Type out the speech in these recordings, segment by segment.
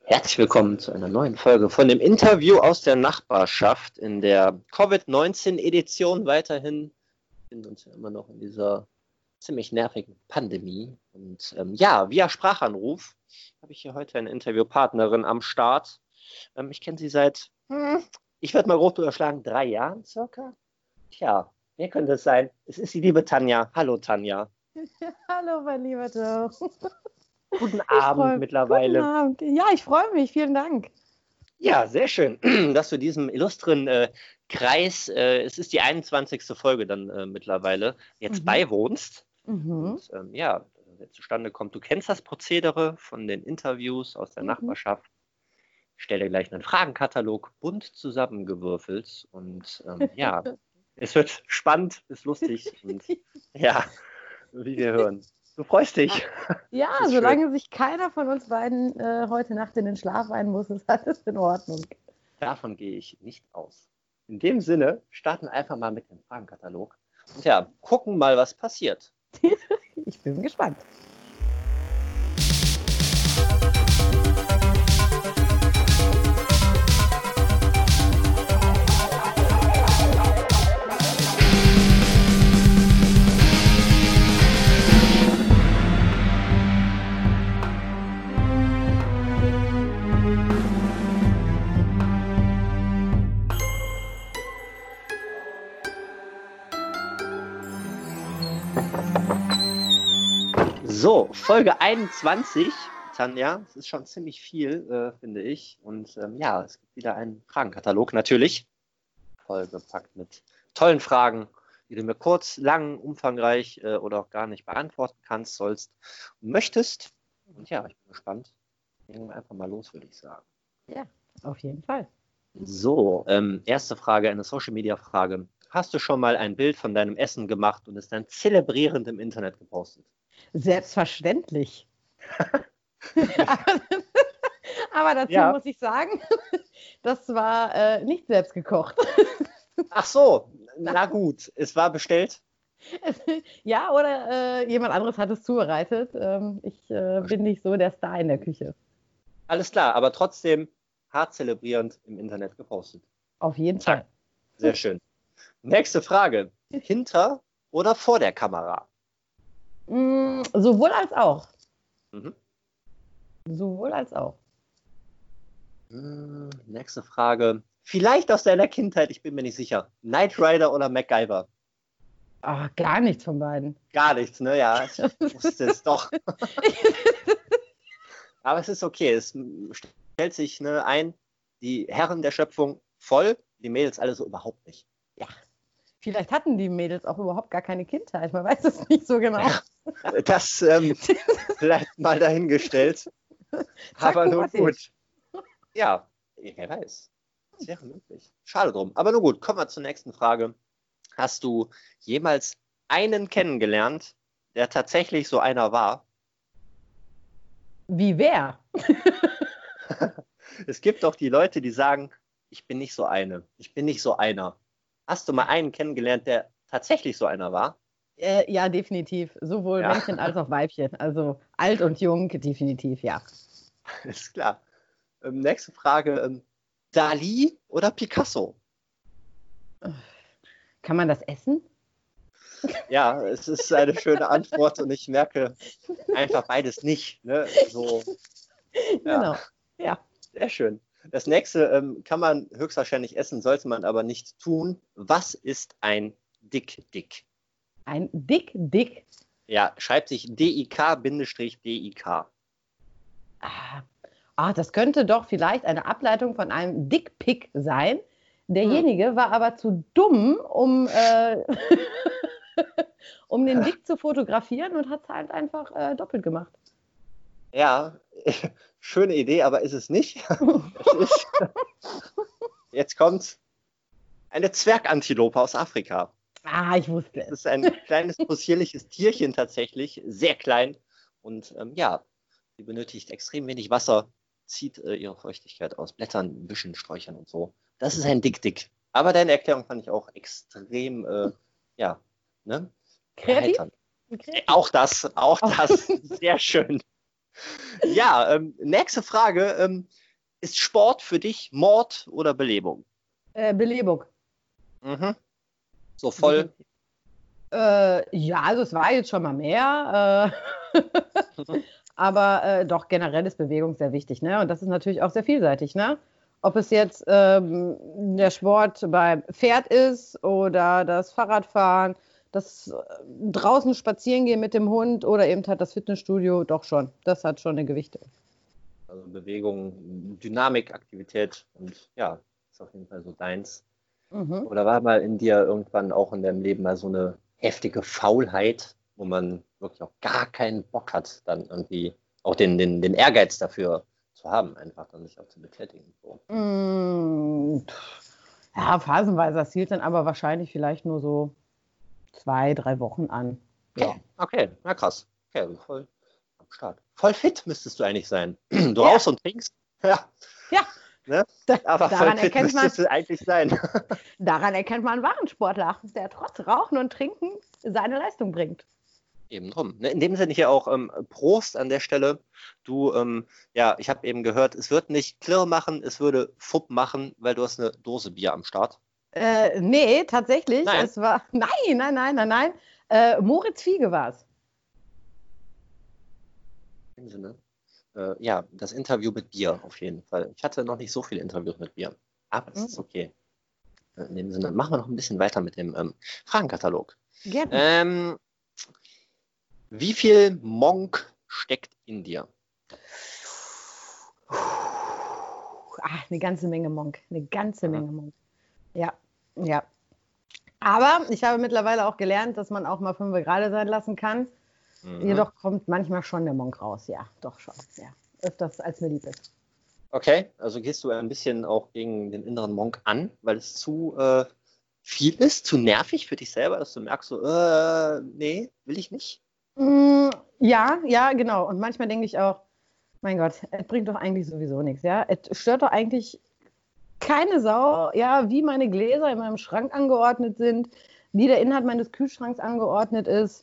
Herzlich willkommen zu einer neuen Folge von dem Interview aus der Nachbarschaft in der Covid-19-Edition weiterhin. Wir befinden uns ja immer noch in dieser ziemlich nervigen Pandemie. Und via Sprachanruf habe ich hier heute eine Interviewpartnerin am Start. Ich kenne sie seit, ich würde mal grob überschlagen, 3 Jahren circa. Tja, wer könnte es sein? Es ist die liebe Tanja. Hallo Tanja. Hallo, mein lieber Joe. Guten Abend mittlerweile. Guten Abend. Ja, ich freue mich. Vielen Dank. Ja, sehr schön, dass du diesem illustren Kreis, es ist die 21. Folge dann mittlerweile, jetzt beiwohnst. Und zustande kommt. Du kennst das Prozedere von den Interviews aus der Nachbarschaft. Ich stelle gleich einen Fragenkatalog, bunt zusammengewürfelt. Und es wird spannend, ist lustig. Und ja, wie wir hören. Du freust dich. Ja, solange sich keiner von uns beiden heute Nacht in den Schlaf weinen muss, ist alles in Ordnung. Davon gehe ich nicht aus. In dem Sinne starten wir einfach mal mit dem Fragenkatalog. Und ja, gucken mal, was passiert. Ich bin gespannt. So, Folge 21, Tanja, das ist schon ziemlich viel, finde ich. Und es gibt wieder einen Fragenkatalog, natürlich. Vollgepackt mit tollen Fragen, die du mir kurz, lang, umfangreich oder auch gar nicht beantworten kannst, sollst und möchtest. Und ja, ich bin gespannt. Legen wir einfach mal los, würde ich sagen. Ja, auf jeden Fall. So, erste Frage, eine Social-Media-Frage. Hast du schon mal ein Bild von deinem Essen gemacht und es dann zelebrierend im Internet gepostet? Selbstverständlich. Aber dazu muss ich sagen, das war nicht selbst gekocht. Ach so, na gut, es war bestellt. Ja, oder jemand anderes hat es zubereitet. Ich bin nicht so der Star in der Küche. Alles klar, aber trotzdem hart zelebrierend im Internet gepostet. Auf jeden Fall. Sehr schön. Nächste Frage. Hinter oder vor der Kamera? Sowohl als auch. Sowohl als auch. Nächste Frage. Vielleicht aus deiner Kindheit, ich bin mir nicht sicher. Knight Rider oder MacGyver? Ach, gar nichts von beiden. Gar nichts, ne? Ja, ich wusste es doch. Aber es ist okay. Es stellt sich ein, die Herren der Schöpfung voll, die Mädels alle so überhaupt nicht. Ja. Vielleicht hatten die Mädels auch überhaupt gar keine Kindheit. Man weiß es nicht so genau. Ja, das vielleicht mal dahingestellt. Aber nur gut. Ja, wer weiß. Das wäre möglich. Schade drum. Aber nur gut, kommen wir zur nächsten Frage. Hast du jemals einen kennengelernt, der tatsächlich so einer war? Wie wer? Es gibt doch die Leute, die sagen, ich bin nicht so eine. Ich bin nicht so einer. Hast du mal einen kennengelernt, der tatsächlich so einer war? Ja, definitiv. Sowohl Männchen als auch Weibchen. Also alt und jung, definitiv, ja. Ist klar. Nächste Frage. Dali oder Picasso? Kann man das essen? Ja, es ist eine schöne Antwort und ich merke einfach beides nicht. Ne? So, Genau, ja. Sehr schön. Das nächste kann man höchstwahrscheinlich essen, sollte man aber nicht tun. Was ist ein Dick-Dick? Ein Dick-Dick? Ja, schreibt sich D-I-K-D-I-K. Das könnte doch vielleicht eine Ableitung von einem Dickpick sein. Derjenige war aber zu dumm, um den Dick zu fotografieren und hat es halt einfach doppelt gemacht. Ja, schöne Idee, aber ist es nicht. Jetzt kommt eine Zwergantilope aus Afrika. Ich wusste es. Das ist ein kleines, possierliches Tierchen tatsächlich, sehr klein. Und sie benötigt extrem wenig Wasser, zieht ihre Feuchtigkeit aus Blättern, Büschen, Sträuchern und so. Das ist ein Dick-Dick. Aber deine Erklärung fand ich auch extrem, Kreativ? Auch das, sehr schön. Ja, nächste Frage. Ist Sport für dich Mord oder Belebung? Belebung. Mhm. So voll. Ja, also es war jetzt schon mal mehr. Aber doch, generell ist Bewegung sehr wichtig, ne? Und das ist natürlich auch sehr vielseitig, ne? Ob es jetzt der Sport beim Pferd ist oder das Fahrradfahren, das draußen spazieren gehen mit dem Hund oder eben halt das Fitnessstudio, doch schon. Das hat schon eine Gewichtung. Also Bewegung, Dynamik, Aktivität und ja, ist auf jeden Fall so deins. Mhm. Oder war mal in dir irgendwann auch in deinem Leben mal so eine heftige Faulheit, wo man wirklich auch gar keinen Bock hat, dann irgendwie auch den Ehrgeiz dafür zu haben, einfach dann sich auch zu betätigen. So. Ja, phasenweise. Das hielt dann aber wahrscheinlich vielleicht nur so 2, 3 Wochen an. Ja. Okay, na krass. Okay, also voll am Start. Voll fit müsstest du eigentlich sein. Du Ja, rauchst und trinkst. Ja, ja. ne? Aber voll fit müsstest du eigentlich sein. Daran erkennt man einen wahren Sportler, der trotz Rauchen und Trinken seine Leistung bringt. Eben drum. Ne? In dem Sinne hier auch Prost an der Stelle. Du, ja, ich habe eben gehört, es wird nicht Klirr machen, es würde Fupp machen, weil du hast eine Dose Bier am Start. Nee, tatsächlich. Nein. Es war. Nein. Moritz Fiege war es. In dem Sinne. Ja, das Interview mit Bier auf jeden Fall. Ich hatte noch nicht so viele Interviews mit Bier, aber das ist okay. In dem Sinne, machen wir noch ein bisschen weiter mit dem Fragenkatalog. Gerne. Wie viel Monk steckt in dir? Eine ganze Menge Monk. Eine ganze Menge Monk. Ja, ja. Aber ich habe mittlerweile auch gelernt, dass man auch mal 5 gerade sein lassen kann. Jedoch kommt manchmal schon der Monk raus. Ja, doch schon. Ja. Öfters als mir lieb ist. Okay, also gehst du ein bisschen auch gegen den inneren Monk an, weil es zu viel ist, zu nervig für dich selber, dass du merkst, so, nee, will ich nicht. Ja, genau. Und manchmal denke ich auch, mein Gott, es bringt doch eigentlich sowieso nichts. Ja? Es stört doch eigentlich keine Sau, ja, wie meine Gläser in meinem Schrank angeordnet sind, wie der Inhalt meines Kühlschranks angeordnet ist.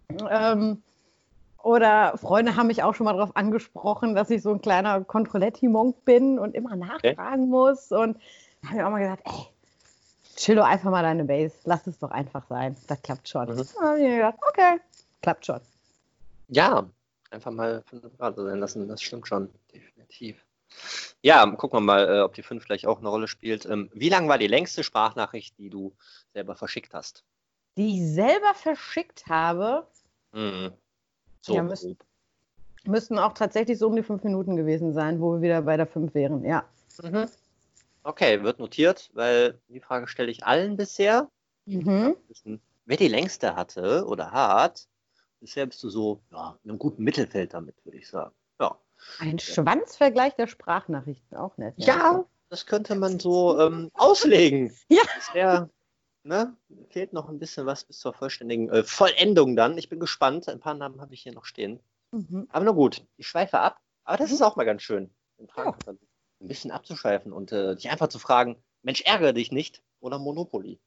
Oder Freunde haben mich auch schon mal darauf angesprochen, dass ich so ein kleiner Controletti-Monk bin und immer Okay. nachfragen muss. Und da habe ich auch mal gesagt, ey, chill doch einfach mal deine Base. Lass es doch einfach sein. Das klappt schon. Da habe ich mir gedacht, okay, klappt schon. Ja, einfach mal 5 Grad sein lassen, das stimmt schon, definitiv. Ja, gucken wir mal, ob die 5 vielleicht auch eine Rolle spielt. Wie lang war die längste Sprachnachricht, die du selber verschickt hast? Die ich selber verschickt habe, So ja, grob. müssten auch tatsächlich so um die 5 Minuten gewesen sein, wo wir wieder bei der 5 wären, ja. Okay, wird notiert, weil die Frage stelle ich allen bisher. Wissen, wer die längste hatte oder hat, bisher bist du so ja, in einem guten Mittelfeld damit, würde ich sagen. Ja. Ein Schwanzvergleich der Sprachnachrichten, auch nett. Ja, das könnte man so auslegen. Ja. Bisher ne, fehlt noch ein bisschen was bis zur vollständigen Vollendung dann. Ich bin gespannt. Ein paar Namen habe ich hier noch stehen. Aber nur gut, ich schweife ab. Aber das ist auch mal ganz schön, den Fragenkatalog ein bisschen abzuschweifen und dich einfach zu fragen, Mensch, ärgere dich nicht oder Monopoly.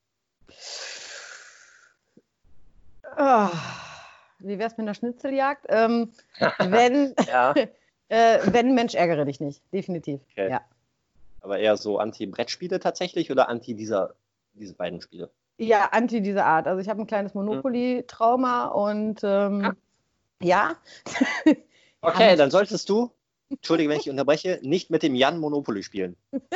Oh, wie wär's mit einer Schnitzeljagd? Wenn, Ja. wenn Mensch, ärgere dich nicht. Definitiv. Okay. Ja. Aber eher so Anti-Brettspiele tatsächlich oder anti diese beiden Spiele? Ja, anti dieser Art. Also ich habe ein kleines Monopoly-Trauma und ja. Okay, dann solltest du, entschuldige, wenn ich unterbreche, nicht mit dem Jan Monopoly spielen.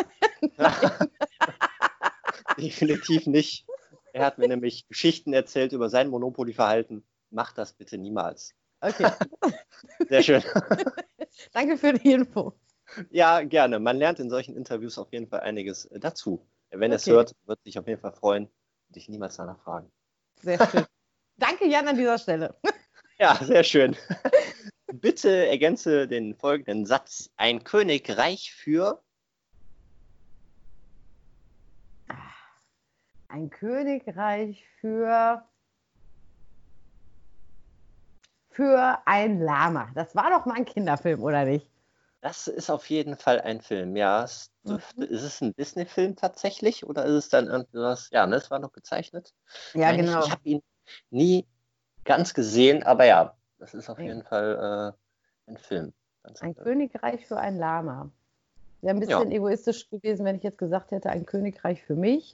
Definitiv nicht. Er hat mir nämlich Geschichten erzählt über sein Monopoly-Verhalten. Mach das bitte niemals. Okay. Sehr schön. Danke für die Info. Ja, gerne. Man lernt in solchen Interviews auf jeden Fall einiges dazu. Wenn er es hört, wird sich auf jeden Fall freuen und dich niemals danach fragen. Sehr schön. Danke, Jan, an dieser Stelle. Ja, sehr schön. Bitte ergänze den folgenden Satz. Ein Königreich für... Ein Königreich für ein Lama. Das war doch mal ein Kinderfilm, oder nicht? Das ist auf jeden Fall ein Film, ja. Es dürfte, ist es ein Disney-Film tatsächlich oder ist es dann irgendwas? Ja, ne, es war noch gezeichnet. Ja, genau. Ich habe ihn nie ganz gesehen, aber ja, das ist auf jeden Fall ein Film. Ein Königreich für ein Lama. Wäre ein bisschen egoistisch gewesen, wenn ich jetzt gesagt hätte, ein Königreich für mich.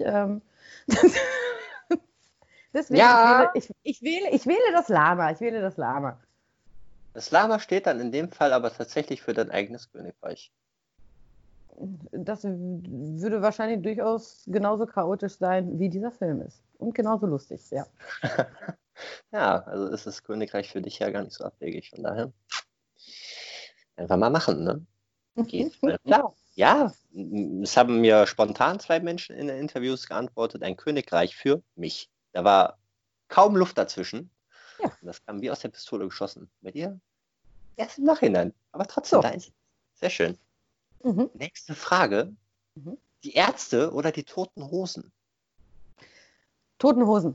Deswegen, ich wähle das Lama. Ich wähle das Lama. Das Lama steht dann in dem Fall aber tatsächlich für dein eigenes Königreich. Das würde wahrscheinlich durchaus genauso chaotisch sein, wie dieser Film ist. Und genauso lustig, ja. Ja, also ist das Königreich für dich ja gar nicht so abwegig. Von daher einfach mal machen, ne? Geht. Klar. Ja, es haben mir spontan 2 Menschen in den Interviews geantwortet, ein Königreich für mich. Da war kaum Luft dazwischen. Ja. Und das kam wie aus der Pistole geschossen. Bei dir? Erst im Nachhinein. Aber trotzdem, So. da ist sehr schön. Nächste Frage. Die Ärzte oder die Toten Hosen? Toten Hosen.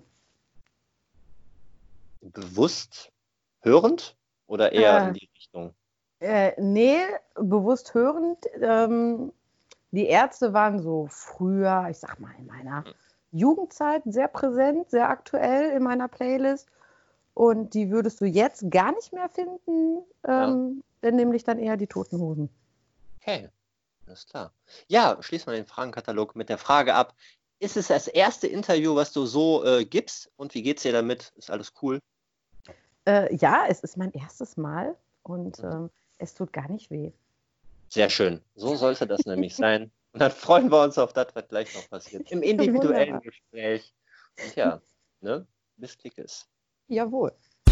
Bewusst hörend oder eher in die Richtung? Nee, bewusst hörend. Die Ärzte waren so früher, ich sag mal in meiner Jugendzeit sehr präsent, sehr aktuell in meiner Playlist. Und die würdest du jetzt gar nicht mehr finden, denn nämlich dann eher die Toten Hosen. Okay, alles klar. Ja, schließen wir den Fragenkatalog mit der Frage ab. Ist es das erste Interview, was du so gibst? Und wie geht's dir damit? Ist alles cool? Ja, es ist mein erstes Mal und es tut gar nicht weh. Sehr schön. So sollte das nämlich sein. Und dann freuen wir uns auf das, was gleich noch passiert. Im individuellen Gespräch. Und ja, ne? Bis Klickes. Jawohl.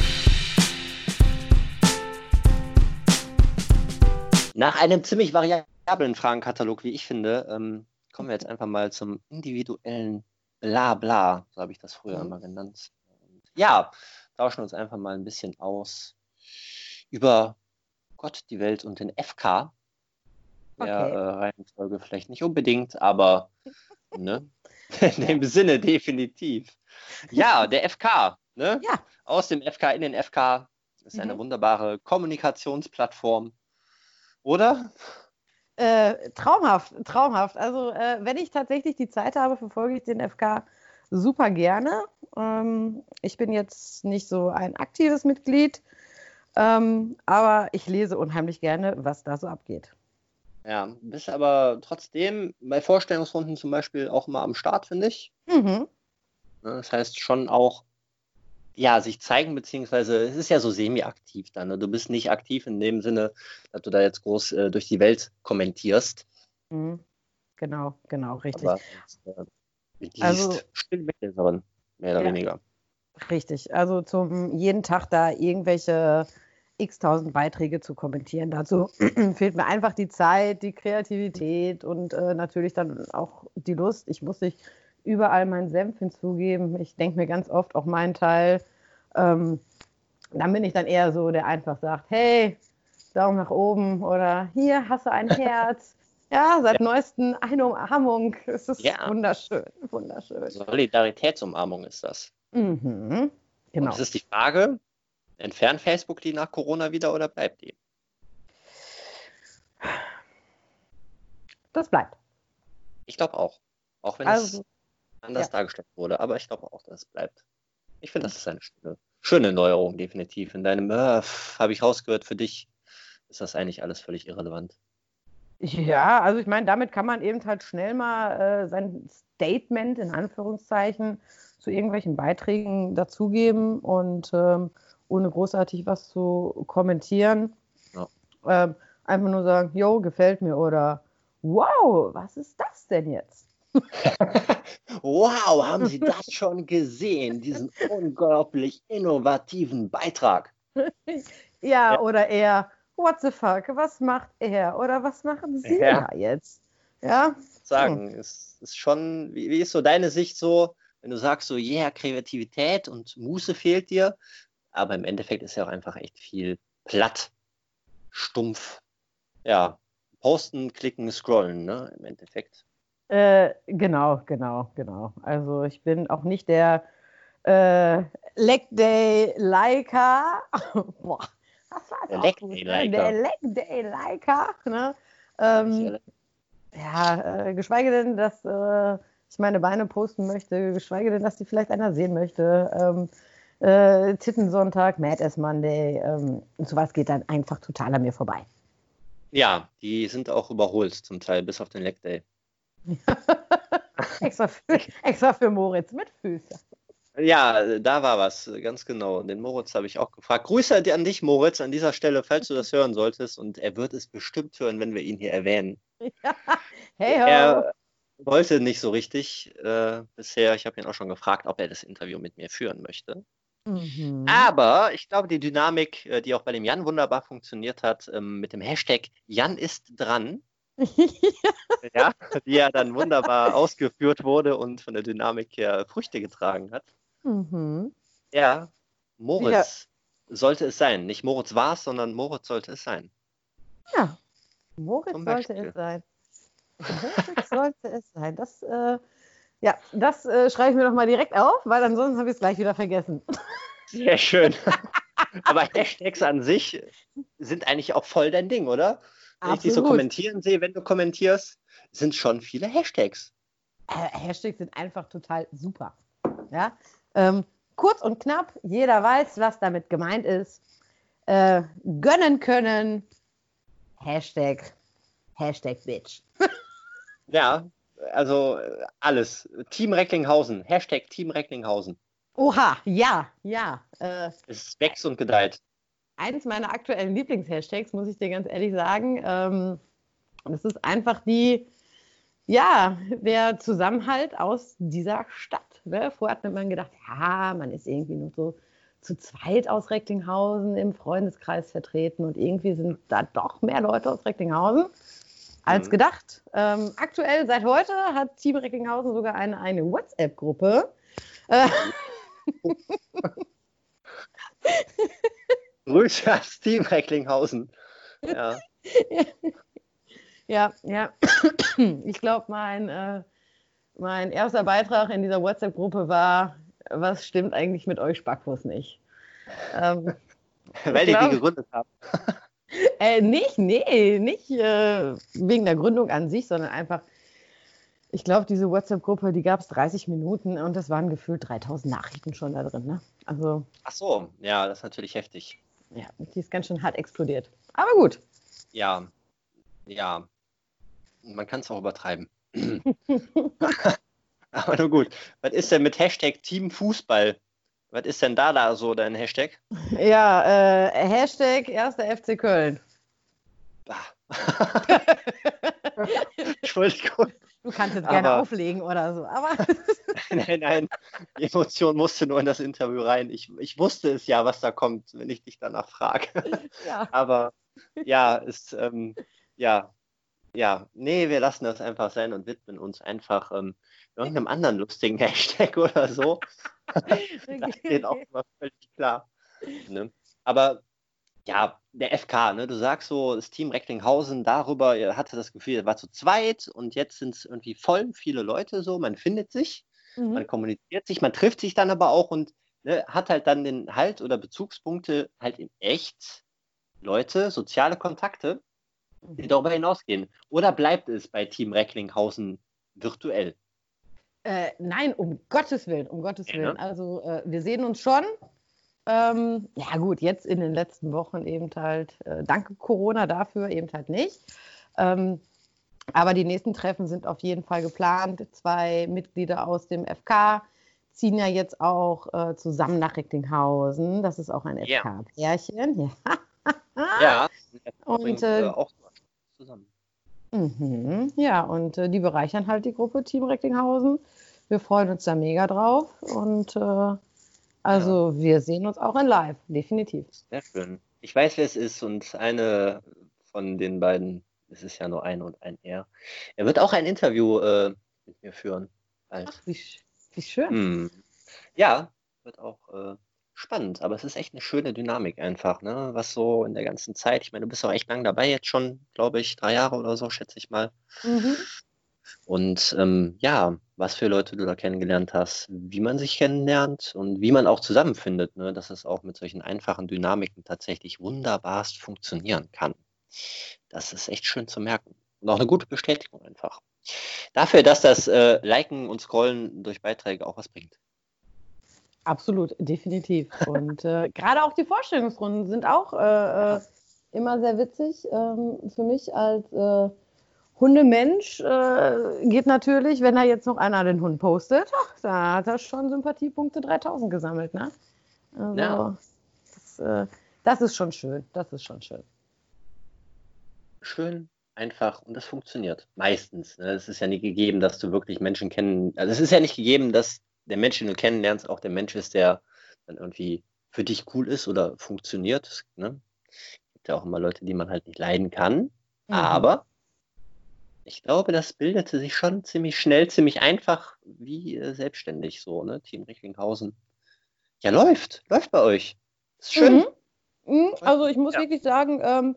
Nach einem ziemlich variablen Fragenkatalog, wie ich finde, kommen wir jetzt einfach mal zum individuellen Blabla. So habe ich das früher immer genannt. Und ja, tauschen uns einfach mal ein bisschen aus über Gott, die Welt und den FK. Der Reihenfolge vielleicht nicht unbedingt, aber ne? In dem Sinne definitiv. Ja, der FK. Ne? Ja. Aus dem FK in den FK ist eine wunderbare Kommunikationsplattform. Oder? Traumhaft. Also wenn ich tatsächlich die Zeit habe, verfolge ich den FK super gerne. Ich bin jetzt nicht so ein aktives Mitglied, aber ich lese unheimlich gerne, was da so abgeht. Ja, bist aber trotzdem bei Vorstellungsrunden zum Beispiel auch immer am Start, finde ich. Das heißt schon auch, ja, sich zeigen, beziehungsweise es ist ja so semi-aktiv dann. Ne? Du bist nicht aktiv in dem Sinne, dass du da jetzt groß durch die Welt kommentierst. Genau, richtig. Aber also still Mitleserin, mehr oder weniger. Richtig, also jeden Tag da irgendwelche x-tausend Beiträge zu kommentieren. Dazu fehlt mir einfach die Zeit, die Kreativität und natürlich dann auch die Lust. Ich muss nicht überall meinen Senf hinzugeben. Ich denke mir ganz oft auch meinen Teil. Dann bin ich dann eher so, der einfach sagt, hey, Daumen nach oben oder hier hast du ein Herz. Ja, seit neuestem eine Umarmung. Es ist wunderschön. Solidaritätsumarmung ist das. Genau. Und es ist die Frage, entfernt Facebook die nach Corona wieder oder bleibt die? Das bleibt. Ich glaube auch. Auch wenn es anders dargestellt wurde. Aber ich glaube auch, dass es bleibt. Ich finde, das ist eine schöne Neuerung, definitiv. In deinem habe ich rausgehört, für dich ist das eigentlich alles völlig irrelevant. Ja, also ich meine, damit kann man eben halt schnell mal sein Statement in Anführungszeichen zu irgendwelchen Beiträgen dazugeben und ohne großartig was zu kommentieren. Einfach nur sagen, jo, gefällt mir oder wow, was ist das denn jetzt? Wow, haben Sie das schon gesehen, diesen unglaublich innovativen Beitrag? Ja, oder eher, what the fuck, was macht er oder was machen Sie da jetzt? Ja. Sagen, es ist schon, wie ist so deine Sicht so, wenn du sagst so, Kreativität und Muße fehlt dir, aber im Endeffekt ist ja auch einfach echt viel platt, stumpf, posten, klicken, scrollen, ne, im Endeffekt. Genau. Also ich bin auch nicht der Leg Day Liker. Boah, das war der auch gut, ne? Der Leg Day Liker. Ne? Geschweige denn, dass ich meine Beine posten möchte, geschweige denn, dass die vielleicht einer sehen möchte. Tittensonntag, Mad as Monday, und sowas geht dann einfach total an mir vorbei. Ja, die sind auch überholt zum Teil, bis auf den Leg Day. extra für Moritz mit Füßen. Ja, da war was, ganz genau. Den Moritz habe ich auch gefragt. Grüße an dich, Moritz, an dieser Stelle, falls du das hören solltest. Und er wird es bestimmt hören, wenn wir ihn hier erwähnen. Ja. Hey ho. Er wollte nicht so richtig bisher. Ich habe ihn auch schon gefragt, ob er das Interview mit mir führen möchte. Mhm. Aber ich glaube, die Dynamik, die auch bei dem Jan wunderbar funktioniert hat, mit dem Hashtag Jan ist dran, ja, die ja dann wunderbar ausgeführt wurde und von der Dynamik her Früchte getragen hat. Mhm. Ja, Moritz sollte es sein. Nicht Moritz war es, sondern Moritz sollte es sein. Ja, Moritz Zum sollte Beispiel. es sein. Moritz sollte es sein. Das schreibe ich mir doch mal direkt auf, weil ansonsten habe ich es gleich wieder vergessen. Sehr schön. Aber Hashtags an sich sind eigentlich auch voll dein Ding, oder? Wenn ich dich so kommentieren sehe, wenn du kommentierst, sind schon viele Hashtags. Hashtags sind einfach total super. Ja? Kurz und knapp, jeder weiß, was damit gemeint ist. Gönnen können. Hashtag Bitch. Ja, also alles. Team Recklinghausen. Hashtag Team Recklinghausen. Oha, ja. Es wächst und gedeiht. Eins meiner aktuellen Lieblingshashtags, muss ich dir ganz ehrlich sagen. Das ist einfach der Zusammenhalt aus dieser Stadt. Ne? Vorher hat man gedacht, ja, man ist irgendwie nur so zu zweit aus Recklinghausen im Freundeskreis vertreten und irgendwie sind da doch mehr Leute aus Recklinghausen als gedacht. Aktuell, seit heute, hat Team Recklinghausen sogar eine WhatsApp-Gruppe. Grüße ans Team Recklinghausen. Ja. Ja. Ich glaube, mein erster Beitrag in dieser WhatsApp-Gruppe war, was stimmt eigentlich mit euch Spackwurst nicht? Weil ihr die gegründet habt. Nicht wegen der Gründung an sich, sondern einfach, ich glaube, diese WhatsApp-Gruppe, die gab es 30 Minuten und das waren gefühlt 3000 Nachrichten schon da drin. Ne? Also, ach so, ja, das ist natürlich heftig. Ja, die ist ganz schön hart explodiert. Aber gut. Ja. Man kann es auch übertreiben. Aber nur gut. Was ist denn mit Hashtag Team Fußball? Was ist denn da so dein Hashtag? Ja, Hashtag 1. FC Köln. Entschuldigung. Du kannst jetzt gerne auflegen oder so, aber... Nein. Die Emotion musste nur in das Interview rein. Ich wusste es ja, was da kommt, wenn ich dich danach frage. Ja. Aber ja, wir lassen das einfach sein und widmen uns einfach irgendeinem anderen lustigen Hashtag oder so. Das geht auch immer völlig klar. Ne? Aber ja, der FK, ne? Du sagst so, das Team Recklinghausen darüber, er hatte das Gefühl, er war zu zweit und jetzt sind es irgendwie voll viele Leute so, man findet sich, man kommuniziert sich, man trifft sich dann aber auch und hat halt dann den Halt oder Bezugspunkte halt in echt Leute, soziale Kontakte, die darüber hinausgehen. Oder bleibt es bei Team Recklinghausen virtuell? Nein, um Gottes Willen. Ne? Also wir sehen uns schon. Ja gut, jetzt in den letzten Wochen eben halt, danke Corona dafür eben halt nicht. Aber die nächsten Treffen sind auf jeden Fall geplant. 2 Mitglieder aus dem FK ziehen ja jetzt auch zusammen nach Recklinghausen. Das ist auch ein FK-Pärchen. Ja. Und auch zusammen. Ja, und die bereichern halt die Gruppe Team Recklinghausen. Wir freuen uns da mega drauf und wir sehen uns auch in live, definitiv. Sehr schön. Ich weiß, wer es ist und eine von den beiden, es ist ja nur eine und ein er wird auch ein Interview mit mir führen. Ach, wie schön. Ja, wird auch spannend, aber es ist echt eine schöne Dynamik einfach, ne? Was so in der ganzen Zeit, ich meine, du bist auch echt lang dabei jetzt schon, glaube ich, 3 Jahre oder so, schätze ich mal. Und was für Leute du da kennengelernt hast, wie man sich kennenlernt und wie man auch zusammenfindet, ne? Dass es auch mit solchen einfachen Dynamiken tatsächlich wunderbarst funktionieren kann. Das ist echt schön zu merken. Und auch eine gute Bestätigung einfach. Dafür, dass das Liken und Scrollen durch Beiträge auch was bringt. Absolut, definitiv. Und gerade auch die Vorstellungsrunden sind auch immer sehr witzig. Für mich als Hundemensch geht natürlich, wenn da jetzt noch einer den Hund postet, da hat er schon Sympathiepunkte 3000 gesammelt, ne? Also, Ja. das ist schon schön. Das ist schon schön. Schön, einfach und das funktioniert. Meistens. Ne? Es ist ja nicht gegeben, dass du wirklich Menschen also es ist ja nicht gegeben, dass der Mensch, den du kennenlernst, auch der Mensch ist, der dann irgendwie für dich cool ist oder funktioniert. Ne? Es gibt ja auch immer Leute, die man halt nicht leiden kann. Aber ich glaube, das bildete sich schon ziemlich schnell, ziemlich einfach wie selbstständig so, ne? Team Recklinghausen. Ja, läuft bei euch. Ist schön. Also ich muss wirklich sagen,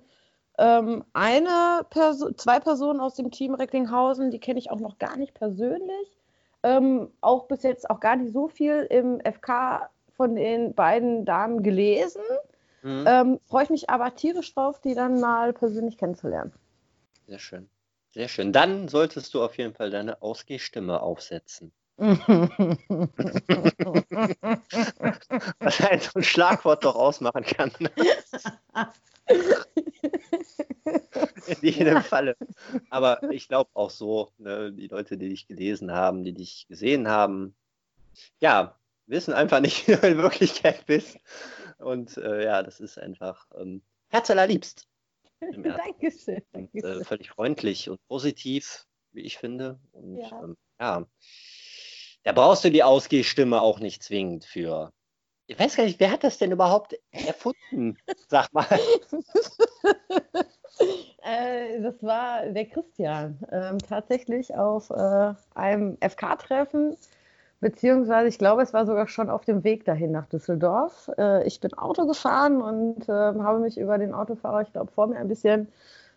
zwei Personen aus dem Team Recklinghausen, die kenne ich auch noch gar nicht persönlich. Auch bis jetzt auch gar nicht so viel im FK von den beiden Damen gelesen. Freue ich mich aber tierisch drauf, die dann mal persönlich kennenzulernen. Sehr schön. Sehr schön. Dann solltest du auf jeden Fall deine Ausgehstimme aufsetzen. Was ein so ein Schlagwort doch ausmachen kann. In jedem Falle. Aber ich glaube auch so, ne, die Leute, die dich gelesen haben, die dich gesehen haben, ja, wissen einfach nicht, wie du in Wirklichkeit bist. Und ja, das ist einfach herzallerliebst. Dankeschön. Und, völlig freundlich und positiv, wie ich finde. Und ja, da brauchst du die Ausgehstimme auch nicht zwingend für. Ich weiß gar nicht, wer hat das denn überhaupt erfunden? Sag mal. Das war der Christian. Tatsächlich auf einem FK-Treffen, beziehungsweise ich glaube, es war sogar schon auf dem Weg dahin nach Düsseldorf. Ich bin Auto gefahren und habe mich über den Autofahrer, ich glaube, vor mir ein bisschen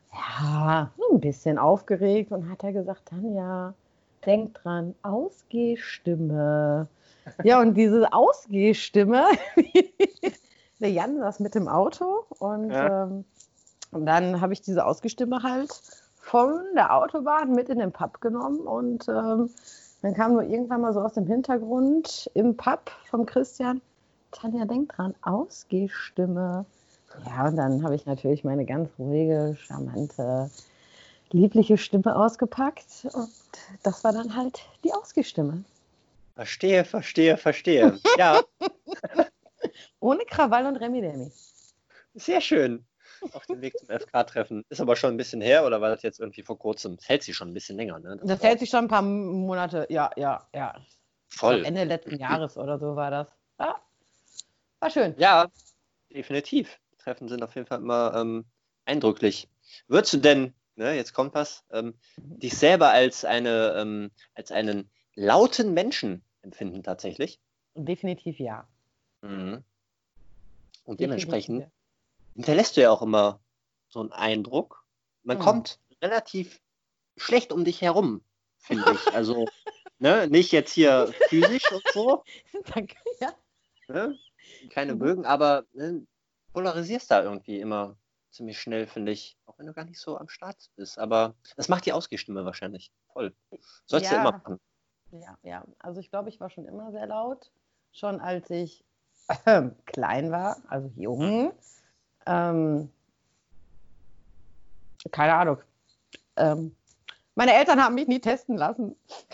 aufgeregt und hat er gesagt, Tanja, denk dran, Ausgehstimme. Ja, und diese Ausgehstimme, der Jan saß mit dem Auto und dann habe ich diese Ausgehstimme halt von der Autobahn mit in den Pub genommen und dann kam nur irgendwann mal so aus dem Hintergrund im Pub vom Christian, Tanja, denk dran, Ausgehstimme. Ja, und dann habe ich natürlich meine ganz ruhige, charmante, liebliche Stimme ausgepackt und das war dann halt die Ausgehstimme. Verstehe. Ja. Ohne Krawall und Remi-Demi. Sehr schön. Auf dem Weg zum FK-Treffen. Ist aber schon ein bisschen her oder war das jetzt irgendwie vor kurzem? Das hält sich schon ein bisschen länger, ne? Das hält sich schon ein paar Monate, ja. Voll. Ich glaub, Ende letzten Jahres oder so war das. Ja, war schön. Ja, definitiv. Die Treffen sind auf jeden Fall immer eindrücklich. Würdest du denn, ne, jetzt kommt was, dich selber als einen lauten Menschen empfinden tatsächlich? Definitiv ja. Und dementsprechend hinterlässt du ja auch immer so einen Eindruck. Man kommt relativ schlecht um dich herum, finde ich. Also, ne, nicht jetzt hier physisch und so. Danke, ja. Ne? Keine Bögen, aber ne, polarisierst da irgendwie immer ziemlich schnell, finde ich. Auch wenn du gar nicht so am Start bist. Aber das macht die Ausgehstimme wahrscheinlich. Voll. Sollst du immer machen. Ja. Also ich glaube, ich war schon immer sehr laut. Schon als ich klein war, also jung. Keine Ahnung. Meine Eltern haben mich nie testen lassen.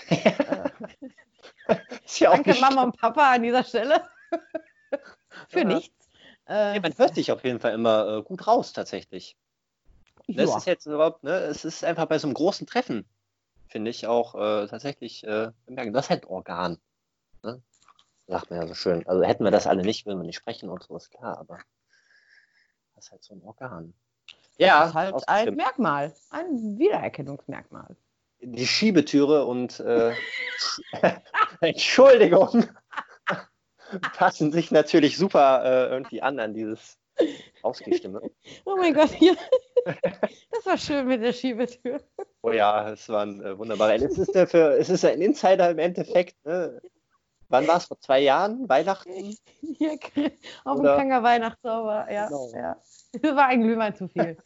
Danke Mama und Papa an dieser Stelle. Für nichts. Ja, man hört dich auf jeden Fall immer gut raus, tatsächlich. Das ist jetzt überhaupt, ne, es ist einfach bei so einem großen Treffen, finde ich auch tatsächlich bemerken. Das ist halt ein Organ. Ne? Sagt man ja so schön. Also hätten wir das alle nicht, würden wir nicht sprechen und so, ist klar, aber das ist halt so ein Organ. Ja, das ist halt ein Merkmal, ein Wiedererkennungsmerkmal. Die Schiebetüre und Entschuldigung, passen sich natürlich super irgendwie an dieses Ausgehstimme. Oh mein Gott, hier. Das war schön mit der Schiebetür. Oh ja, es war ein wunderbarer. Es ist ein Insider im Endeffekt. Ne? Wann war es? Vor 2 Jahren? Weihnachten? Ja, auf dem Kanger Weihnachtszauber. Ja, genau. Ja. Das war ein Glühwein zu viel.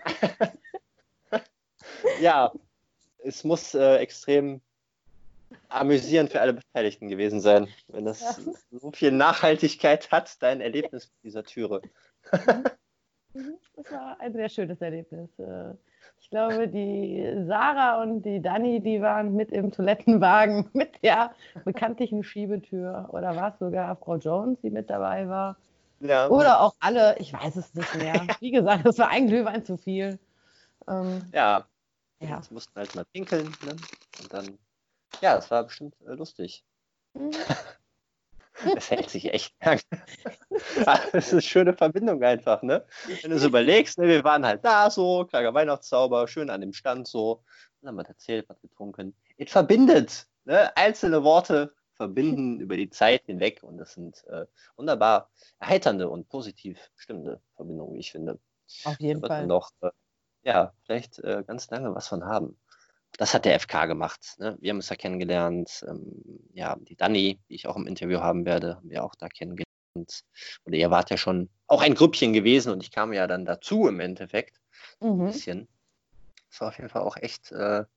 Ja, es muss extrem amüsierend für alle Beteiligten gewesen sein, wenn das so viel Nachhaltigkeit hat, dein Erlebnis mit dieser Türe. Das war ein sehr schönes Erlebnis. Ich glaube, die Sarah und die Dani, die waren mit im Toilettenwagen mit der bekanntlichen Schiebetür. Oder war es sogar Frau Jones, die mit dabei war? Ja. Oder auch alle, ich weiß es nicht mehr. Wie gesagt, das war ein Glühwein zu viel. Ja. Jetzt mussten halt mal pinkeln. Ne? Und dann, ja, das war bestimmt lustig. Das hält sich echt lang. Das ist eine schöne Verbindung einfach, ne? Wenn du so überlegst, ne, wir waren halt da so, kleiner Weihnachtszauber, schön an dem Stand so, dann haben wir erzählt, was getrunken. Es verbindet, ne? Einzelne Worte verbinden über die Zeit hinweg und das sind wunderbar erheiternde und positiv stimmende Verbindungen, wie ich finde. Auf jeden Da wird Fall. man doch, ja, vielleicht ganz lange was von haben. Das hat der FK gemacht. Ne? Wir haben es da kennengelernt. Ja, die Dani, die ich auch im Interview haben werde, haben wir auch da kennengelernt. Oder ihr wart ja schon auch ein Grüppchen gewesen und ich kam ja dann dazu im Endeffekt. Ein bisschen. Das war auf jeden Fall auch echt,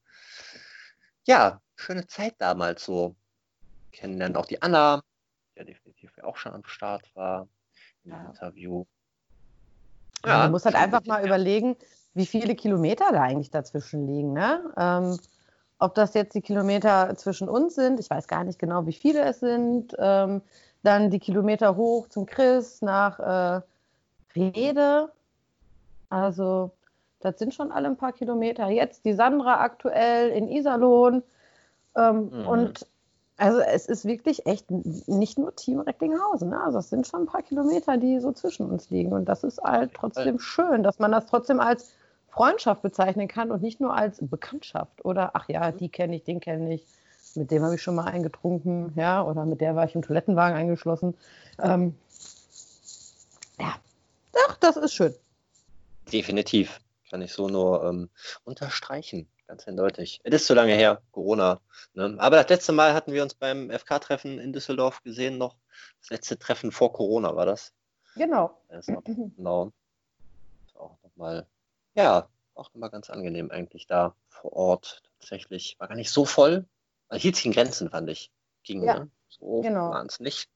ja, schöne Zeit damals so. Kennenlernen auch die Anna, die ja definitiv auch schon am Start war im Interview. Ja, du musst halt einfach mal überlegen, wie viele Kilometer da eigentlich dazwischen liegen. Ne? Ob das jetzt die Kilometer zwischen uns sind, ich weiß gar nicht genau, wie viele es sind. Dann die Kilometer hoch zum Chris nach Rede. Also das sind schon alle ein paar Kilometer. Jetzt die Sandra aktuell in Iserlohn. Und also es ist wirklich echt nicht nur Team Recklinghausen. Ne? Also es sind schon ein paar Kilometer, die so zwischen uns liegen. Und das ist halt trotzdem schön, dass man das trotzdem als Freundschaft bezeichnen kann und nicht nur als Bekanntschaft. Oder, ach ja, die kenne ich, den kenne ich. Mit dem habe ich schon mal eingetrunken. Ja, oder mit der war ich im Toilettenwagen eingeschlossen. Ja, ach, das ist schön. Definitiv. Kann ich so nur unterstreichen. Ganz eindeutig. Es ist zu lange her, Corona. Ne? Aber das letzte Mal hatten wir uns beim FK-Treffen in Düsseldorf gesehen noch. Das letzte Treffen vor Corona war das. Genau. Genau. Das war auch nochmal, ja, auch nochmal ganz angenehm eigentlich da vor Ort. Tatsächlich war gar nicht so voll. Man hielt sich in Grenzen, fand ich. Ging, ja, ne? So genau. waren es nicht.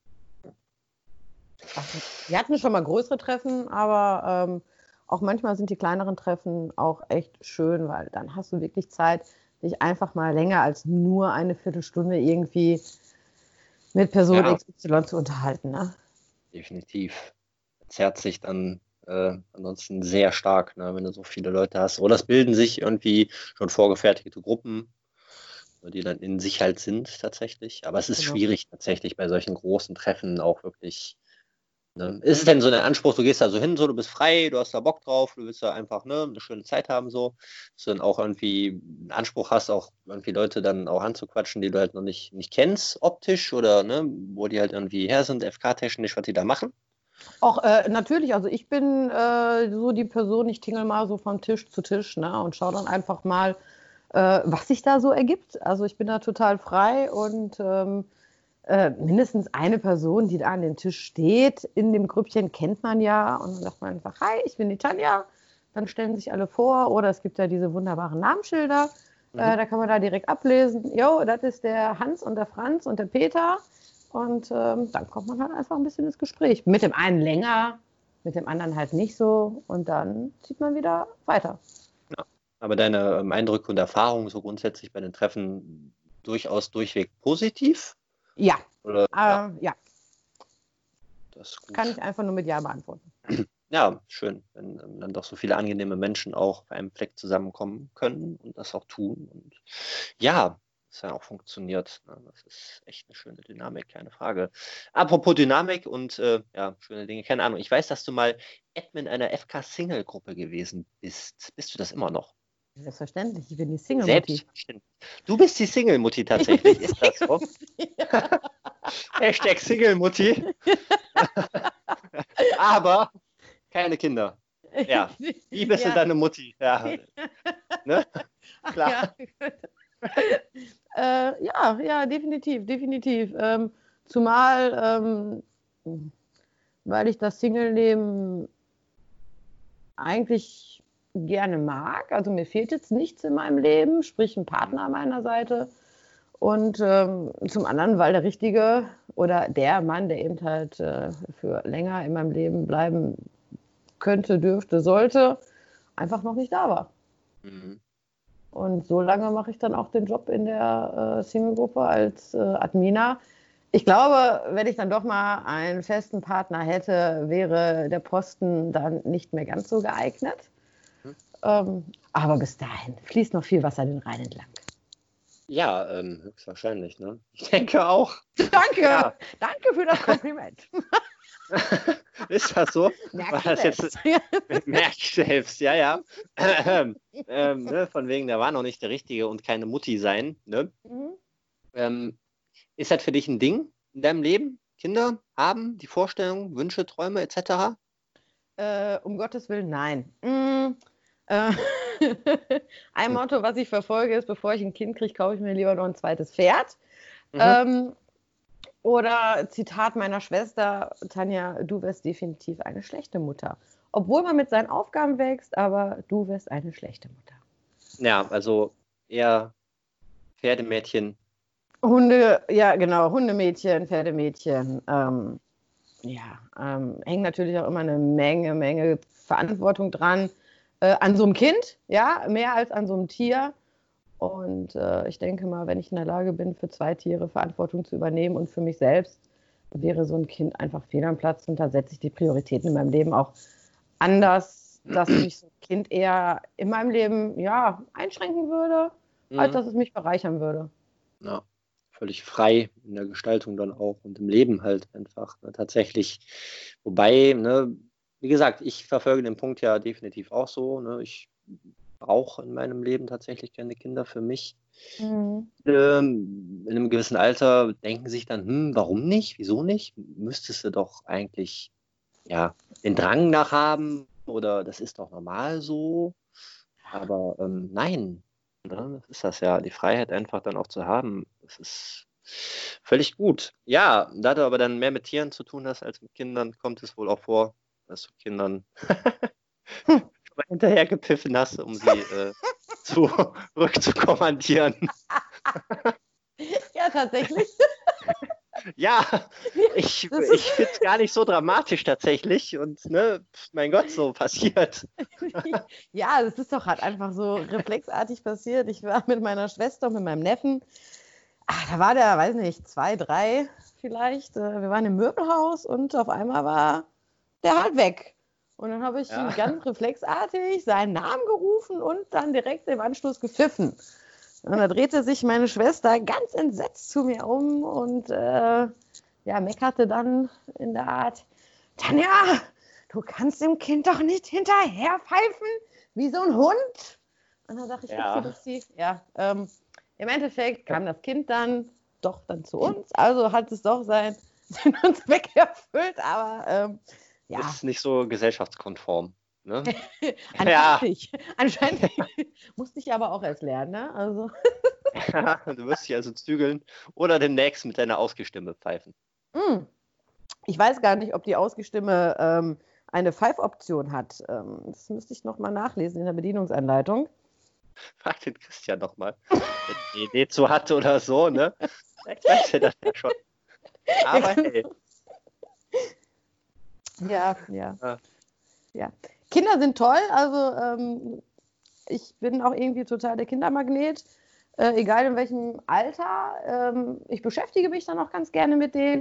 Wir hatten schon mal größere Treffen, aber auch manchmal sind die kleineren Treffen auch echt schön, weil dann hast du wirklich Zeit, dich einfach mal länger als nur eine Viertelstunde irgendwie mit Person XY zu unterhalten. Ne? Definitiv. Zerrt sich dann ansonsten sehr stark, ne, wenn du so viele Leute hast. Oder es bilden sich irgendwie schon vorgefertigte Gruppen, die dann in sich halt sind tatsächlich. Aber es ist schwierig tatsächlich bei solchen großen Treffen auch wirklich. Ne? Ist es denn so ein Anspruch, du gehst da so hin, so, du bist frei, du hast da Bock drauf, du willst da einfach eine schöne Zeit haben, so, dass du dann auch irgendwie einen Anspruch hast, auch irgendwie Leute dann auch anzuquatschen, die du halt noch nicht kennst, optisch oder ne, wo die halt irgendwie her sind, FK-technisch, was die da machen? Auch natürlich, also ich bin so die Person, ich tingel mal so von Tisch zu Tisch, ne, und schaue dann einfach mal, was sich da so ergibt. Also ich bin da total frei und mindestens eine Person, die da an dem Tisch steht, in dem Grüppchen kennt man ja. Und dann sagt man einfach, hi, ich bin die Tanja. Dann stellen sich alle vor. Oder es gibt ja diese wunderbaren Namensschilder. Da kann man da direkt ablesen, jo, das ist der Hans und der Franz und der Peter. Und dann kommt man halt einfach ein bisschen ins Gespräch. Mit dem einen länger, mit dem anderen halt nicht so. Und dann zieht man wieder weiter. Ja. Aber deine Eindrücke und Erfahrungen so grundsätzlich bei den Treffen durchaus durchweg positiv? Ja. Oder, ja. Das ist gut. Kann ich einfach nur mit Ja beantworten. Ja, schön, wenn dann doch so viele angenehme Menschen auch bei einem Fleck zusammenkommen können und das auch tun. Und ja, das ja auch funktioniert. Ne? Das ist echt eine schöne Dynamik, keine Frage. Apropos Dynamik und ja, schöne Dinge, keine Ahnung. Ich weiß, dass du mal Admin einer FK-Single-Gruppe gewesen bist. Bist du das immer noch? Selbstverständlich, ich bin die Single-Mutti. Selbstverständlich. Du bist die Single-Mutti tatsächlich, ist das so? Hashtag Single-Mutti. Aber keine Kinder. Ja. Wie bist du deine Mutti? Ja. Ne? Klar. Ja, definitiv. Zumal, weil ich das Single-Leben eigentlich gerne mag. Also mir fehlt jetzt nichts in meinem Leben, sprich ein Partner an meiner Seite. Und zum anderen, weil der Richtige oder der Mann, der eben halt für länger in meinem Leben bleiben könnte, dürfte, sollte, einfach noch nicht da war. Mhm. Und so lange mache ich dann auch den Job in der Single-Gruppe als Admina. Ich glaube, wenn ich dann doch mal einen festen Partner hätte, wäre der Posten dann nicht mehr ganz so geeignet. Aber bis dahin fließt noch viel Wasser den Rhein entlang. Ja, höchstwahrscheinlich, ne? Ich denke auch. Danke, Ja. Danke für das Kompliment. Ist das so? Merkst War du das selbst. merk ich selbst, ja, ja. Ne, von wegen, der war noch nicht der Richtige und keine Mutti sein. Ne? Ist das für dich ein Ding in deinem Leben? Kinder haben, die Vorstellungen, Wünsche, Träume etc.? Um Gottes Willen, nein. Ein Motto, was ich verfolge, ist, bevor ich ein Kind kriege, kaufe ich mir lieber noch ein zweites Pferd. Oder Zitat meiner Schwester, Tanja, du wirst definitiv eine schlechte Mutter. Obwohl man mit seinen Aufgaben wächst, aber du wirst eine schlechte Mutter. Ja, also eher Pferdemädchen. Hundemädchen, Pferdemädchen. Hängt natürlich auch immer eine Menge Verantwortung dran. An so einem Kind, ja, mehr als an so einem Tier. Und ich denke mal, wenn ich in der Lage bin, für 2 Tiere Verantwortung zu übernehmen und für mich selbst, wäre so ein Kind einfach fehl am Platz. Und da setze ich die Prioritäten in meinem Leben auch anders, dass mich so ein Kind eher in meinem Leben einschränken würde, als dass es mich bereichern würde. Ja, völlig frei in der Gestaltung dann auch und im Leben halt einfach, ne, tatsächlich. Wobei, ne, wie gesagt, ich verfolge den Punkt ja definitiv auch so. Ne, ich brauche in meinem Leben tatsächlich keine Kinder für mich. In einem gewissen Alter denken sich dann, warum nicht? Wieso nicht? Müsstest du doch eigentlich den Drang nach haben oder das ist doch normal so. Aber nein, ne, das ist das ja, die Freiheit einfach dann auch zu haben. Das ist völlig gut. Ja, da du aber dann mehr mit Tieren zu tun hast als mit Kindern, kommt es wohl auch vor, dass du Kindern schon mal hinterhergepfiffen hast, um sie zurückzukommandieren. Ja, tatsächlich. Ja, ich finde es gar nicht so dramatisch tatsächlich und ne, mein Gott, so passiert. Ja, das ist doch halt einfach so reflexartig passiert. Ich war mit meiner Schwester und mit meinem Neffen, da war der, weiß nicht, 2, 3 vielleicht. Wir waren im Möbelhaus und auf einmal war der halt weg. Und dann habe ich ganz reflexartig seinen Namen gerufen und dann direkt im Anschluss gepfiffen. Und da drehte sich meine Schwester ganz entsetzt zu mir um und meckerte dann in der Art, Tanja, du kannst dem Kind doch nicht hinterher pfeifen, wie so ein Hund. Und dann dachte ich, im Endeffekt kam das Kind dann doch zu uns, also hat es doch seinen uns wegerfüllt, aber Ist nicht so gesellschaftskonform. Ne? Anscheinend musste ich aber auch erst lernen. Ne? Also. Du wirst dich also zügeln oder demnächst mit deiner Ausgestimme pfeifen. Ich weiß gar nicht, ob die Ausgestimme eine Pfeifoption hat. Das müsste ich nochmal nachlesen in der Bedienungsanleitung. Frag den Christian nochmal, wenn er eine Idee zu hatte oder so, ne? Vielleicht weiß er das ja schon. Aber hey. Ja. Kinder sind toll, also ich bin auch irgendwie total der Kindermagnet, egal in welchem Alter. Ich beschäftige mich dann auch ganz gerne mit denen.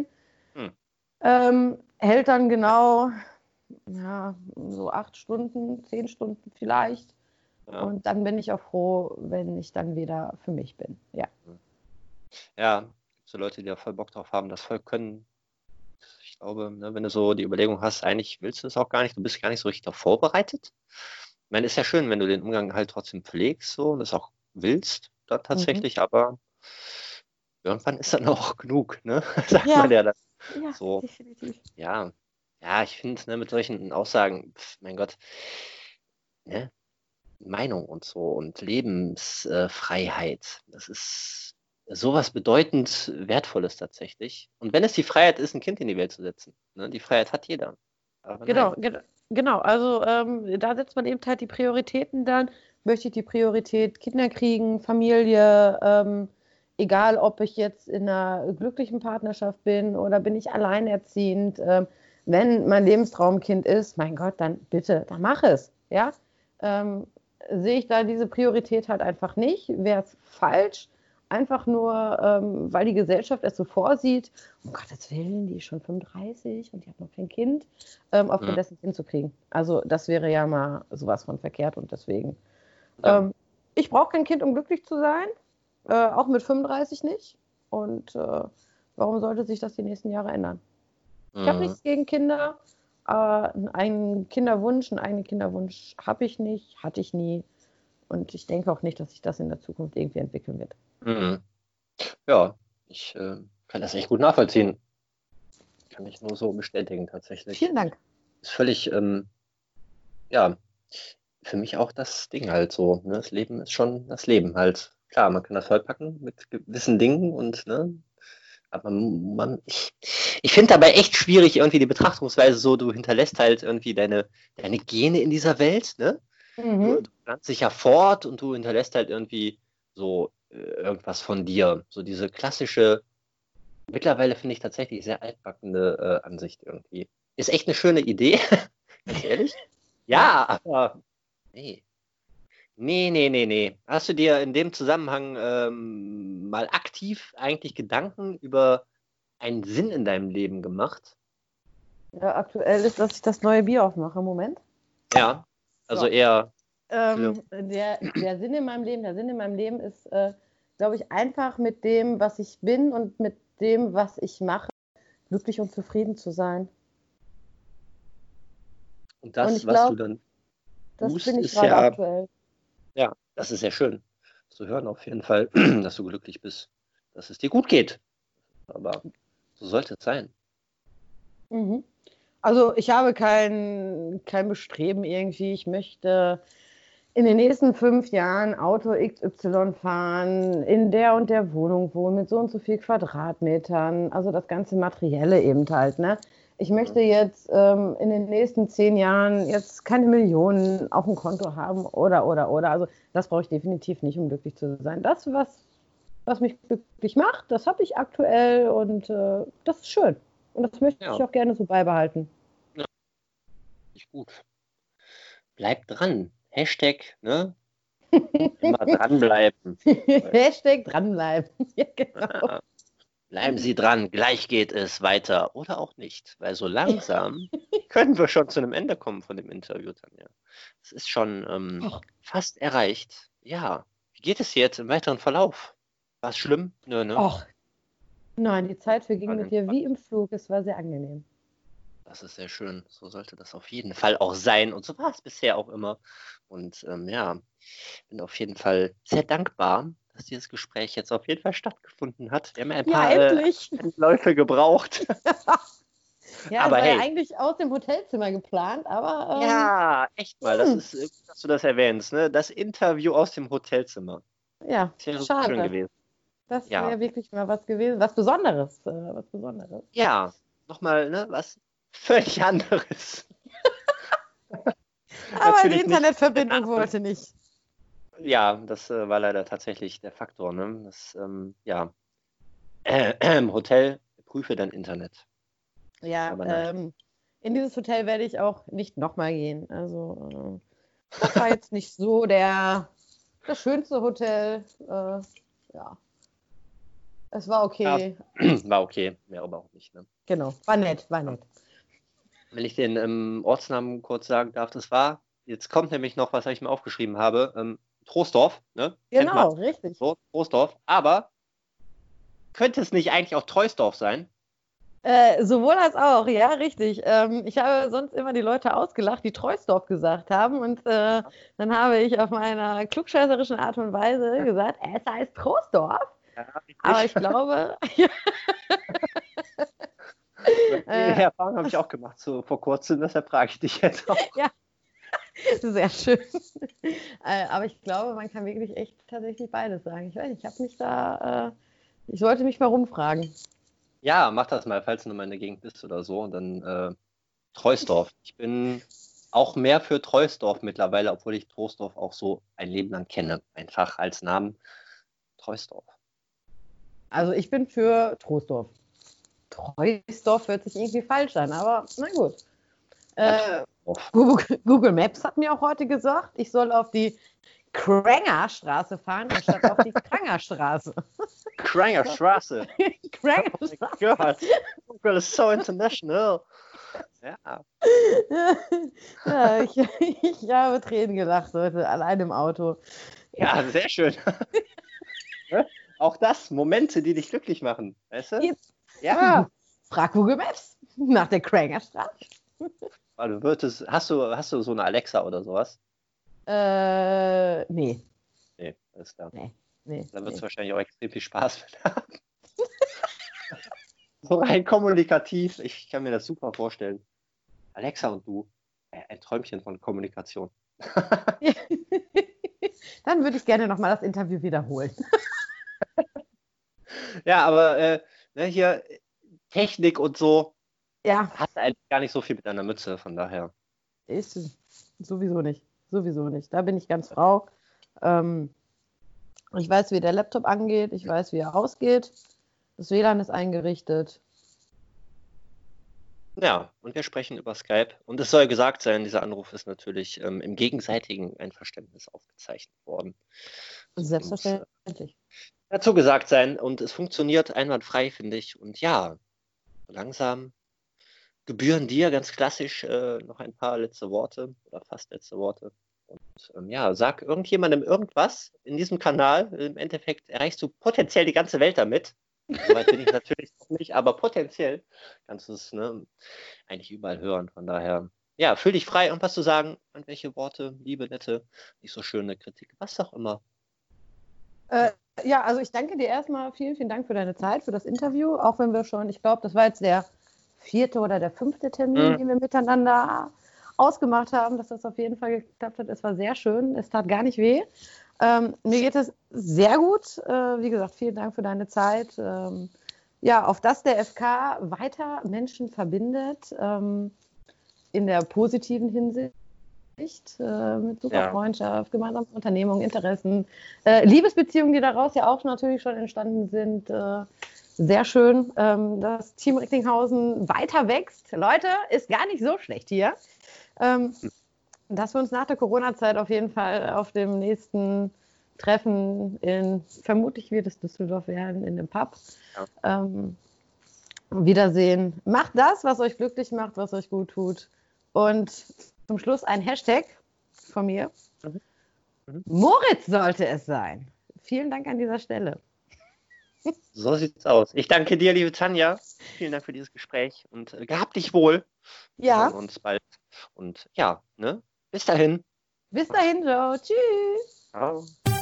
Hält dann genau so 8 Stunden, 10 Stunden vielleicht. Ja. Und dann bin ich auch froh, wenn ich dann wieder für mich bin. Ja, so Leute, die da voll Bock drauf haben, das voll können. Ich glaube, ne, wenn du so die Überlegung hast, eigentlich willst du das auch gar nicht, du bist gar nicht so richtig darauf vorbereitet. Ich meine, ist ja schön, wenn du den Umgang halt trotzdem pflegst so, und das auch willst, da tatsächlich, aber irgendwann ist dann auch genug, ne? Sagt man ja dann. Ja, so. Definitiv. Ja, ich finde, ne, mit solchen Aussagen, mein Gott, ne? Meinung und so und Lebensfreiheit, das ist sowas bedeutend Wertvolles tatsächlich. Und wenn es die Freiheit ist, ein Kind in die Welt zu setzen, ne? Die Freiheit hat jeder. Aber Genau. Also da setzt man eben halt die Prioritäten dann. Möchte ich die Priorität Kinder kriegen, Familie, egal ob ich jetzt in einer glücklichen Partnerschaft bin oder bin ich alleinerziehend, wenn mein Lebenstraumkind ist, mein Gott, dann bitte, dann mach es. Ja? Sehe ich da diese Priorität halt einfach nicht, wäre es falsch, einfach nur, weil die Gesellschaft es so vorsieht, um Gottes Willen, die ist schon 35 und die hat noch kein Kind, aufgrund dessen Kind zu kriegen. Also das wäre ja mal sowas von verkehrt und deswegen. Ja. Ich brauche kein Kind, um glücklich zu sein, auch mit 35 nicht. Und warum sollte sich das die nächsten Jahre ändern? Ich habe nichts gegen Kinder. Einen Kinderwunsch, einen eigenen Kinderwunsch habe ich nicht, hatte ich nie. Und ich denke auch nicht, dass sich das in der Zukunft irgendwie entwickeln wird. Ja, ich kann das echt gut nachvollziehen. Kann ich nur so bestätigen, tatsächlich. Vielen Dank. Ist völlig, ja, für mich auch das Ding halt so. Ne? Das Leben ist schon das Leben halt. Klar, man kann das vollpacken mit gewissen Dingen und, ne, aber ich finde dabei echt schwierig irgendwie die Betrachtungsweise so, du hinterlässt halt irgendwie deine Gene in dieser Welt, ne? Du pflanzt dich ja fort und du hinterlässt halt irgendwie so irgendwas von dir. So diese klassische, mittlerweile finde ich tatsächlich sehr altbackene Ansicht irgendwie. Ist echt eine schöne Idee, ganz ehrlich. Ja, aber nee. Nee. Hast du dir in dem Zusammenhang mal aktiv eigentlich Gedanken über einen Sinn in deinem Leben gemacht? Ja, aktuell ist, dass ich das neue Bier aufmache. Moment. Ja, also So. eher. Der Sinn in meinem Leben ist, glaube ich, einfach mit dem, was ich bin und mit dem, was ich mache, glücklich und zufrieden zu sein. Und das, Und ich was du glaube, dann das tust, bin ich ist gerade ja, aktuell. ja, das ist sehr schön zu hören auf jeden Fall, dass du glücklich bist, dass es dir gut geht. Aber so sollte es sein. Mhm. Also ich habe kein Bestreben irgendwie. Ich möchte in den nächsten 5 Jahren Auto XY fahren, in der und der Wohnung wohnen, mit so und so viel Quadratmetern, also das ganze Materielle eben halt, ne? Ich möchte jetzt in den nächsten 10 Jahren jetzt keine Millionen auf dem Konto haben oder. Also das brauche ich definitiv nicht, um glücklich zu sein. Das, was mich glücklich macht, das habe ich aktuell und das ist schön. Und das möchte ich Ja, auch gerne so beibehalten. ja, nicht gut. Bleib dran. Hashtag, ne? Immer dranbleiben. Hashtag dranbleiben. Ja, genau. Ja, bleiben Sie dran, gleich geht es weiter. Oder auch nicht, weil so langsam können wir schon zu einem Ende kommen von dem Interview, Tanja. Es ist schon Och, fast erreicht. Ja, wie geht es jetzt im weiteren Verlauf? War es schlimm? Nö, ne? och. Nein, die Zeit verging War mit dir wie entspannt. im Flug. Es war sehr angenehm. Das ist sehr schön. So sollte das auf jeden Fall auch sein. Und so war es bisher auch immer. Und ja, bin auf jeden Fall sehr dankbar, dass dieses Gespräch jetzt auf jeden Fall stattgefunden hat. Wir haben ja ein Ja, paar endlich. Läufe gebraucht. Ja, es Aber war ja hey, eigentlich aus dem Hotelzimmer geplant, aber ja, echt mal, das ist, gut, dass du das erwähnst, ne? Das Interview aus dem Hotelzimmer. ja, Das wäre so schön schade. gewesen. Das Ja, wäre wirklich mal was gewesen, was Besonderes. Was Besonderes. ja, nochmal, ne? Was völlig anderes. Aber die Natürlich nicht. Internetverbindung wollte nicht. Ja, das war leider tatsächlich der Faktor, ne? Das, ja, Hotel, prüfe dein Internet. Ja, Aber nein. in dieses Hotel werde ich auch nicht nochmal gehen. Also, das war jetzt nicht so das schönste Hotel. Ja, es war Ja, okay. war okay, mehr aber auch nicht, ne? Genau, war nett, war nett. Wenn ich den Ortsnamen kurz sagen darf, das war, jetzt kommt nämlich noch, was ich mir aufgeschrieben habe, Troisdorf, ne? Kennt man. Genau, richtig. So, Troisdorf. Aber könnte es nicht eigentlich auch Treusdorf sein? Sowohl als auch, ja, richtig. Ich habe sonst immer die Leute ausgelacht, die Treusdorf gesagt haben. Und dann habe ich auf meiner klugscheißerischen Art und Weise gesagt, es heißt Troisdorf. Ja, Aber richtig. ich glaube, Die Erfahrung habe ich auch gemacht, so vor kurzem, deshalb frage ich dich jetzt auch. ja, sehr schön. Aber ich glaube, man kann wirklich echt tatsächlich beides sagen. Ich weiß nicht, ich habe mich ich wollte mich mal rumfragen. Ja, mach das mal, falls du nochmal in der Gegend bist oder so. Und dann Treusdorf. Ich bin auch mehr für Treusdorf mittlerweile, obwohl ich Troisdorf auch so ein Leben lang kenne. Einfach als Namen Treusdorf. Also ich bin für Troisdorf. Troisdorf hört sich irgendwie falsch an, aber na gut. Google Maps hat mir auch heute gesagt, ich soll auf die Krangerstraße fahren, anstatt auf die Krangerstraße. Krangerstraße. Krangerstraße. Oh mein Gott. Google is so international. Ja. Ja, ich habe Tränen gelacht heute, allein im Auto. Ja, sehr schön. Auch das, Momente, die dich glücklich machen. Weißt du? Jetzt. Ja. Frag Google Maps nach der Krangerstraße. Also hast du so eine Alexa oder sowas? Nee. Nee, alles klar. Nee. Da wird es wahrscheinlich auch extrem viel Spaß mit haben. So rein kommunikativ, ich kann mir das super vorstellen. Alexa und du, ein Träumchen von Kommunikation. Dann würde ich gerne nochmal das Interview wiederholen. Ja, aber hier Technik und so, Ja. hast du eigentlich gar nicht so viel mit einer Mütze, von daher. Ist sowieso nicht. Da bin ich ganz Frau. Ich weiß, wie der Laptop angeht. Ich weiß, wie er ausgeht. Das WLAN ist eingerichtet. Ja, und wir sprechen über Skype. Und es soll gesagt sein, dieser Anruf ist natürlich im gegenseitigen Einverständnis aufgezeichnet worden. Selbstverständlich. Dazu gesagt sein. Und es funktioniert einwandfrei, finde ich. Und ja, langsam gebühren dir ganz klassisch noch ein paar letzte Worte oder fast letzte Worte. Und ja, sag irgendjemandem irgendwas in diesem Kanal. Im Endeffekt erreichst du potenziell die ganze Welt damit. Soweit bin ich natürlich noch nicht, aber potenziell kannst du es eigentlich überall hören. Von daher, ja, fühl dich frei, irgendwas zu sagen. Irgendwelche Worte, liebe, nette, nicht so schöne Kritik, was auch immer. Ja, also ich danke dir erstmal. Vielen, vielen Dank für deine Zeit, für das Interview. Auch wenn wir schon, ich glaube, das war jetzt der 4. oder der 5. Termin, den wir miteinander ausgemacht haben, dass das auf jeden Fall geklappt hat. Es war sehr schön. Es tat gar nicht weh. Mir geht es sehr gut. Wie gesagt, vielen Dank für deine Zeit. Ja, auf dass der FK weiter Menschen verbindet, in der positiven Hinsicht, mit super Freundschaft, gemeinsamen Unternehmungen, Interessen, Liebesbeziehungen, die daraus ja auch natürlich schon entstanden sind. Sehr schön, dass Team Recklinghausen weiter wächst. Leute, ist gar nicht so schlecht hier. Dass wir uns nach der Corona-Zeit auf jeden Fall auf dem nächsten Treffen vermutlich wird es Düsseldorf werden, in dem Pub, wiedersehen. Macht das, was euch glücklich macht, was euch gut tut. Und zum Schluss ein Hashtag von mir. Moritz sollte es sein. Vielen Dank an dieser Stelle. So sieht's aus. Ich danke dir, liebe Tanja. Vielen Dank für dieses Gespräch und gehabt dich wohl. Ja. Wir hören uns bald. Und ja, bis dahin. Bis dahin, Joe. Tschüss. Ciao.